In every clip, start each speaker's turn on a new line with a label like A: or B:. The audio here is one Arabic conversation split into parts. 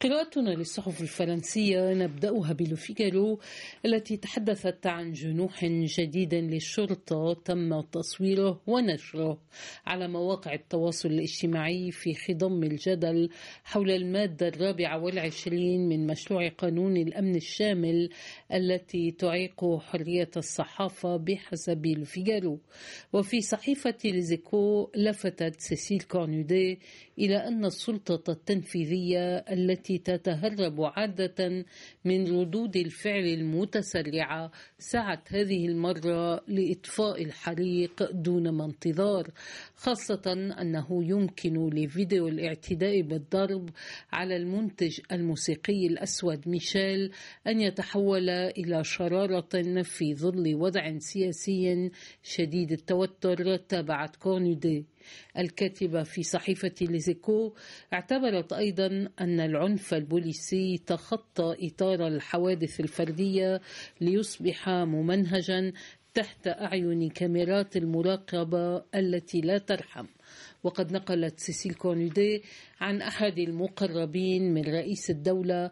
A: قراءتنا للصحف الفرنسية نبدأها بلوفيغارو التي تحدثت عن جنوح جديد للشرطة تم تصويره ونشره على مواقع التواصل الاجتماعي في خضم الجدل حول المادة 24 من مشروع قانون الأمن الشامل التي تعيق حرية الصحافة بحسب لوفيغارو. وفي صحيفة ليزيكو لفتت سيسيل كورنودي إلى أن السلطة التنفيذية التي تتهرب عادة من ردود الفعل المتسرعة سعت هذه المرة لإطفاء الحريق دون ما انتظار، خاصة أنه يمكن لفيديو الاعتداء بالضرب على المنتج الموسيقي الأسود ميشيل أن يتحول إلى شرارة في ظل وضع سياسي شديد التوتر. تابعت كورنودي. الكاتبة في صحيفة ليزيكو اعتبرت أيضا أن العنف البوليسي تخطى إطار الحوادث الفردية ليصبح ممنهجا تحت أعين كاميرات المراقبة التي لا ترحم. وقد نقلت سيسيل كورنودي عن أحد المقربين من رئيس الدولة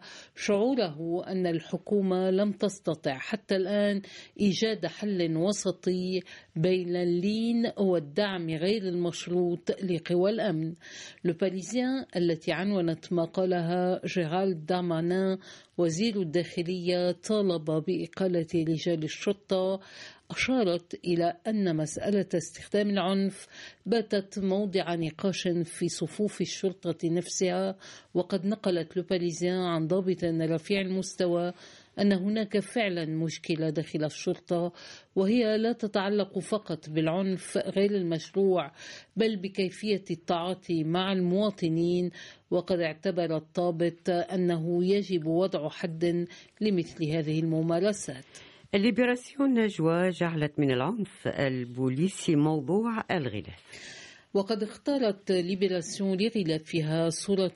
A: شعوره أن الحكومة لم تستطع حتى الآن إيجاد حل وسطي بين اللين والدعم غير المشروط لقوى الأمن. لو باريزيان التي عنونت ما قالها جيرالد دارمانان وزير الداخلية طالب بإقالة رجال الشرطة أشارت إلى أن مسألة استخدام العنف باتت موضع نقاش في صفوف الشرطة نفسها. وقد نقلت لو باريزيان عن ضابط رفيع المستوى أن هناك فعلا مشكلة داخل الشرطة، وهي لا تتعلق فقط بالعنف غير المشروع بل بكيفية التعاطي مع المواطنين. وقد اعتبر الضابط أنه يجب وضع حد لمثل هذه الممارسات.
B: الليبراسيون نجوى جعلت من العنف البوليسي موضوع الغلاف.
A: وقد اختارت ليبراسيون لغلافها صورة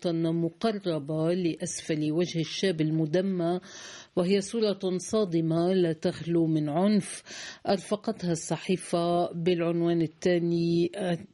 A: مقربة لأسفل وجه الشاب المدمى، وهي صورة صادمة لا تخلو من عنف. أرفقتها الصحيفة بالعنوان التالي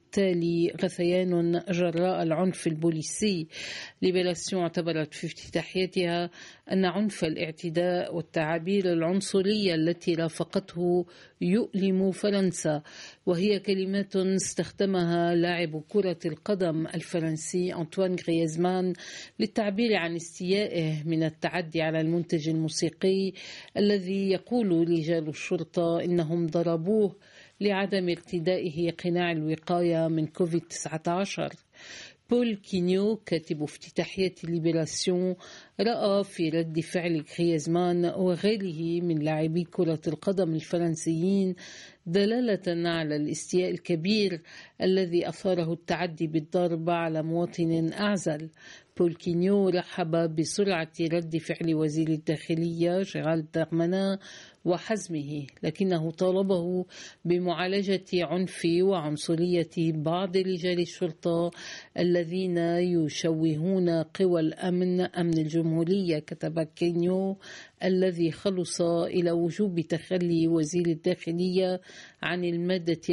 A: غثيان جراء العنف البوليسي. ليبراسيون اعتبرت في افتتاحيتها أن عنف الاعتداء والتعابير العنصرية التي رافقته يؤلم فرنسا، وهي كلمات استخدمها لاعب كرة القدم الفرنسي أنطوان غريزمان للتعبير عن استيائه من التعدي على المنتج الموسيقي الذي يقول رجال الشرطة إنهم ضربوه لعدم ارتدائه قناع الوقاية من كوفيد-19. بول كينيو كاتب افتتاحية ليبراسيون رأى في رد فعل غريزمان وغيره من لاعبي كرة القدم الفرنسيين دلالة على الاستياء الكبير الذي أثاره التعدي بالضرب على مواطن أعزل. بول كينيو رحب بسرعة رد فعل وزير الداخلية جيرالد دارمانان وحزمه، لكنه طالبه بمعالجة عنف وعنصرية بعض رجال الشرطة الذين يشوهون قوى أمن الجمهورية. كتب كينيو الذي خلص إلى وجوب تخلي وزير الداخلية عن المادة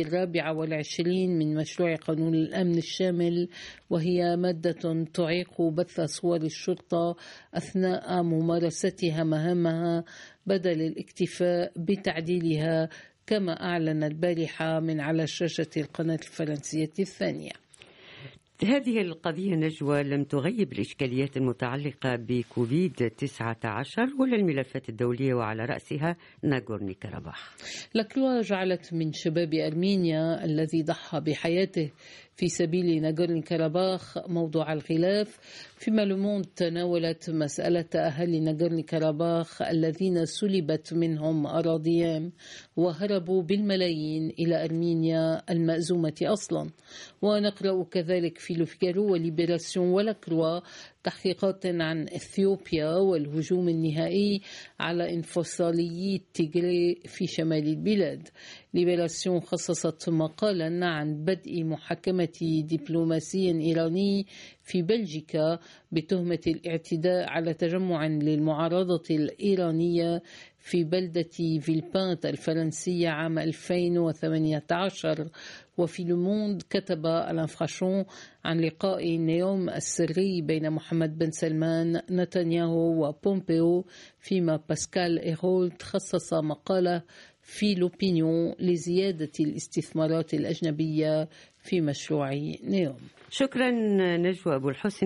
A: 24 من مشروع قانون الأمن الشامل، وهي مادة تعيق بث صور الشرطة أثناء ممارستها مهامها بدل الاكتفاء بتعديلها، كما أعلن البارحة من على شاشة القناة الفرنسية الثانية.
B: هذه القضية نجوى لم تغيب الإشكاليات المتعلقة بكوفيد-19 ولا الملفات الدولية وعلى رأسها ناغورني كاراباخ.
A: لاكروا جعلت من شباب أرمينيا الذي ضحى بحياته في سبيل ناغورني كاراباخ موضوع الخلاف، فيما لوموند تناولت مسألة أهل ناغورني كاراباخ الذين سلبت منهم أراضيهم وهربوا بالملايين إلى أرمينيا المأزومة أصلا. ونقرأ كذلك في لوفيغارو وليبراسيون ولاكروا تحقيقات عن إثيوبيا والهجوم النهائي على انفصاليي تيغري في شمال البلاد. ليبراسيون خصصت مقالا عن بدء محاكمة دبلوماسي إيراني في بلجيكا بتهمة الاعتداء على تجمع للمعارضة الإيرانية في بلدة فيلبانت الفرنسية عام 2018. وفي لوموند كتب ألان فراشون عن لقاء نيوم السري بين محمد بن سلمان نتنياهو وبومبيو، فيما باسكال إيرولت خصص مقالة في لوبينيون لزيادة الاستثمارات الأجنبية في مشروع نيوم.
B: شكرا نجوى أبو الحسن.